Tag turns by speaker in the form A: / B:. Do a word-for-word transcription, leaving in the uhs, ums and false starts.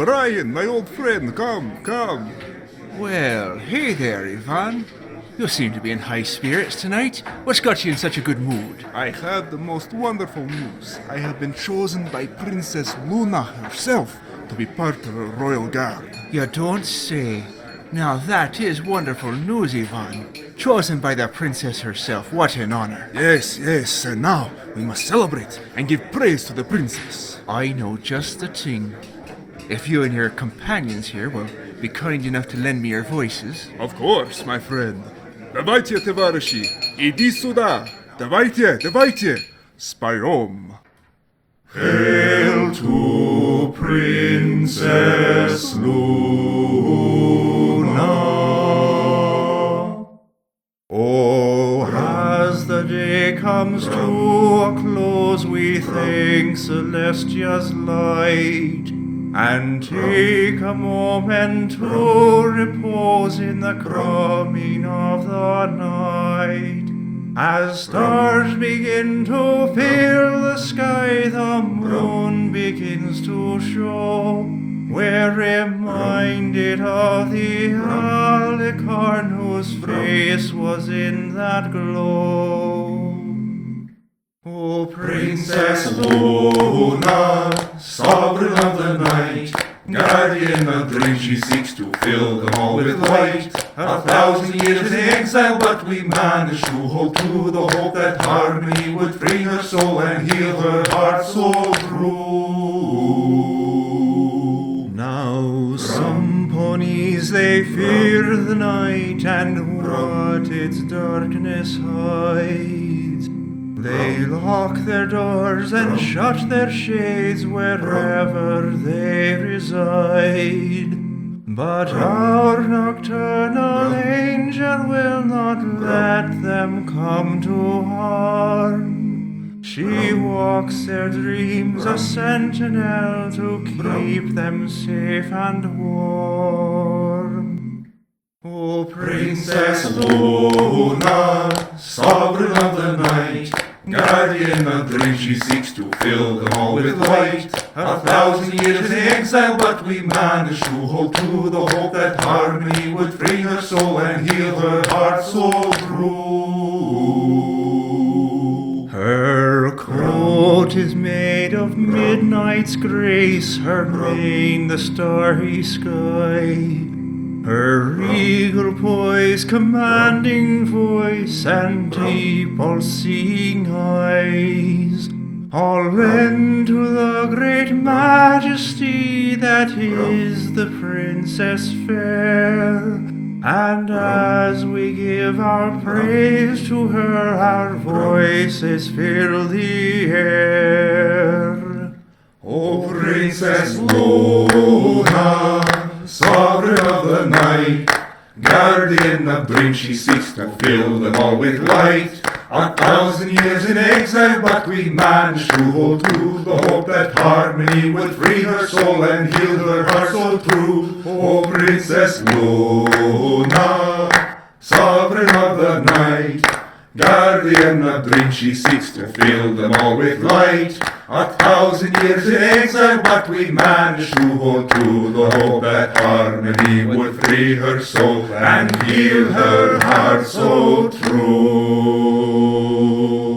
A: Brian, my old friend, come, come.
B: Well, hey there, Ivan. You seem to be in high spirits tonight. What's got you in such a good mood?
A: I have the most wonderful news. I have been chosen by Princess Luna herself to be part of her royal guard.
B: You don't say. Now that is wonderful news, Ivan. Chosen by the princess herself. What an honor.
A: Yes, yes, and now we must celebrate and give praise to the princess.
B: I know just the thing. If you and your companions here will be kind enough to lend me your voices.
A: Of course, my friend. Давайте, товарищи, иди сюда. Давайте, давайте. Споем. Hail to Princess Luna. Oh, as the day comes to a close, we thank Celestia's light, and take a moment to repose in the coming of the night. As stars begin to fill the sky, the moon begins to show. We're reminded of the alicorn whose face was in that glow. O Princess Luna, sovereign of the night, guardian of dreams, she seeks to fill them all with light. A thousand years in exile, but we managed to hold to the hope that harmony would free her soul and heal her heart so true. Now some ponies, they fear the night and what its darkness hides. They lock their doors and shut their shades wherever they reside. But our nocturnal angel will not let them come to harm. She walks their dreams, a sentinel to keep them safe and warm. O Princess Luna, sovereign of the night, guardian of dreams, she seeks to fill them all with light. A thousand years in exile, but we managed to hold to the hope that harmony would free her soul and heal her heart so true. Her coat is made of midnight's grace, her mane the starry sky. Her regal poise, commanding voice, and deep all-seeing eyes, all lend to the great majesty that is the princess fair. And as we give our praise to her, our voices fill the air. O Princess Luna, sovereign of the night, guardian of dreams, she seeks to fill them all with light. A thousand years in exile, but we managed to hold to the hope that harmony would free her soul and heal her heart so true. O Princess Luna, sovereign of the night, guardian of dreams, she seeks to fill them all with light. A thousand years in exile, but we managed to hold to the hope that harmony would free her soul and heal her heart so true.